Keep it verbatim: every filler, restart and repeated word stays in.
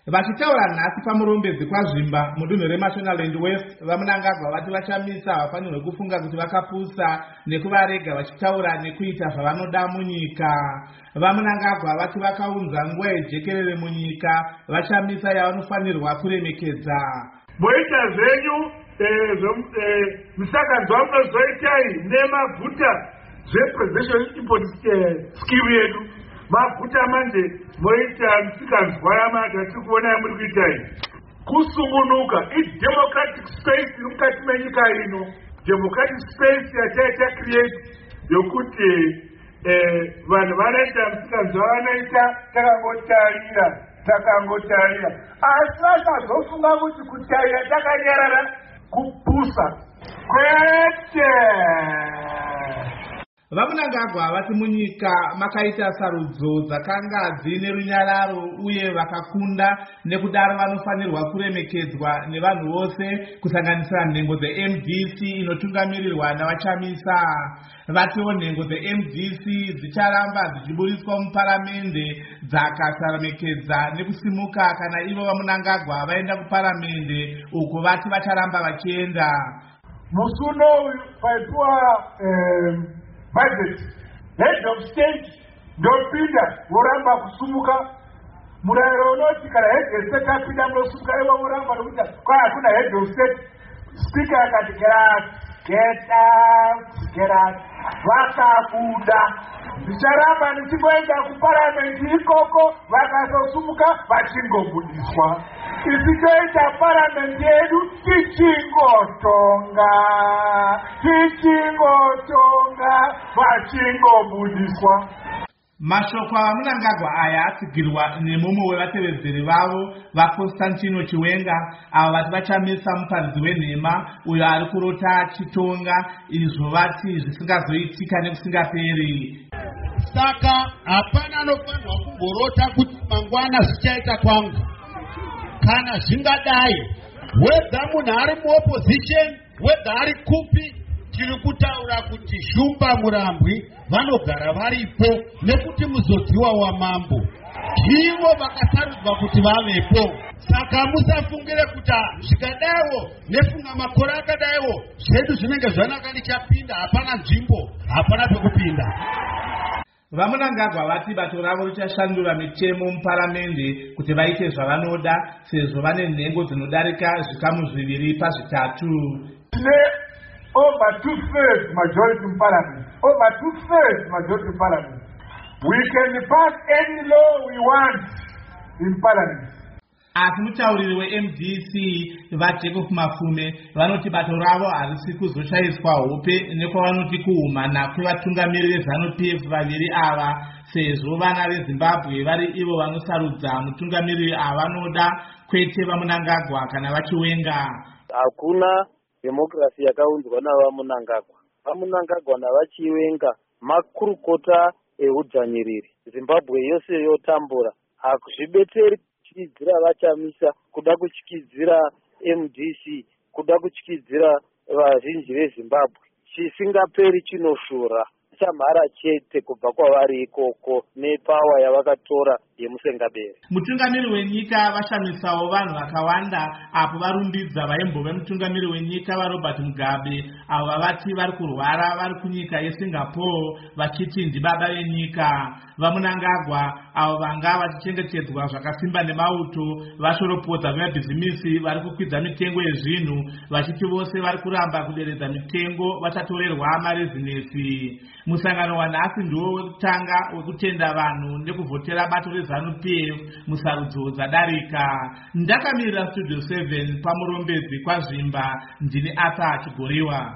Vachitaura nhasi pamurombedzi kwaZvimba mudunhu reMashonaland West, vamunangagwa vati vachamisa havafanirwe kufunga kuti vakapusa nekuvarega vachitaura nekuita zvavanoda munyika. Vamunangagwa vati vakaunza nguva yejekerere munyika, vachamisa yavanofanirwa kuremekedza. Moita zvenyu misakanzwa munozoitai nemaguta zvepresidential import scheme yedu. Maguta manje moita misikanzwa yamata tiri kuona yamuri kuitai kusungunuka. Idemocratic space iri mukati menyika ino, democratic space yataita create yokuti vanhu vanoita misikanzwa vanoita takangotarira takangotarira asi vasazofunga kuti kutarira takanyarara kupusa kwete. Vamunangagwa vati munyika makaita sarudzo dzakanga dzine runyararo uye vakakunda, nekudaro vanofanirwa kuremekedzwa nevanhu vose kusanganisira nhengo dze-M D C inotungamirirwa navachamisa. Vatiwo nhengo dze-M D C dzicharamba dzichiburiswa muparamende dzakasaremekedza nekusimuka kana ivo vamunangagwa vaenda kuparamende uko vati vacharamba vachienda. Musuno paipuwa budget head of state ndopinda voramba kusumuka. Murayiro unoti kana head of state apinda munosumuka ivo voramba nokuti kwai hakuna head of state. Speaker akati get out, get out, get out. Vakabuda zvicharamba nichimboenda kuparamende ikoko, vakazosumuka vachingobudiswa. Isitoita paramende yedu tichingotonga tichingotonga vachingobudiswa. Mashoko avamunangagwa aya atsigirwa nemumwe wevatevedzeri vavo vaConstantino Chiwenga, avo vati vachamisa muparidzi wenhema uyo ari kurota achitonga izvo vati zvisingazoitika nekusingaperi. Saka hapana anofanirwa kungorota kuti mangwana zvichaita kwangu. Kana zvingadai, whether munhu ari muopposition, whether ari kupi, tiri kutaura kuti Shumba Murambwi vanogara varipo nekuti muzodziwa wamambo ivo vakasarudzwa kuti vavepo. Saka musafungire kuti zvikadaiwo nefunga makore akadaiwo zvedu zvinenge zvanaka nichapinda, hapana nzvimbo, hapana pekupinda. Vamunangagwa vati bato ravo richashandura mitemo muparamende kuti vaite zvavanoda sezvo vane nhengo dzinodarika zvikamu zviviri pazvitatu. Over two-thirds majority in parliament. Over two-thirds majority in parliament. We can pass any law we want in parliament. Asi mutauriri we-M D C vaJacob Mafume vanoti bato ravo harisi kuzoshayiswa hope nekwavanoti kuhumana kwevatungamiriri veZanu-P F vaviri ava, sezvo vana veZimbabwe vari ivo vanosarudza mutungamiriri avanoda, kwete vamunangagwa kana vaChiwenga. Hakuna demokrasi yakaunzwa navamunangagwa. Vamunangagwa navaChiwenga makurukota eudzvanyiriri. Zimbabwe yose yotambura. Hakuzvibetseri kuchikidzira vachamisa, kuda kuchikidzira M D C, kuda kuchikidzira vazhinji veZimbabwe. Chisingaperi chinoshura chamhara chete kubva kwavari ikoko nepawa yavakatora yemusengabere. Mutungamiri wenyika vashamisawo vanhu vakawanda apo varumbidza vaimbove mutungamiri wenyika vaRobert Mugabe avo vavati vari kurwara vari kunyika yeSingapore vachiti ndibaba venyika. Vamunangagwa avo vanga vachichengetedzwa zvakasimba nemauto vashoropodza vemabhizimisi vari kukwidza mitengo yezvinhu vachiti vose vari kuramba kuderedza mitengo vachatorerwa marezinesi. Musangano wanhasi ndiwo wekutanga wekutenda vanhu nekuvhotera bato reZanu-P F musarudzo dzadarika. Ndakamirira Studio seven pamurombedzi kwaZvimba, ndini Arthur Chigoriwa.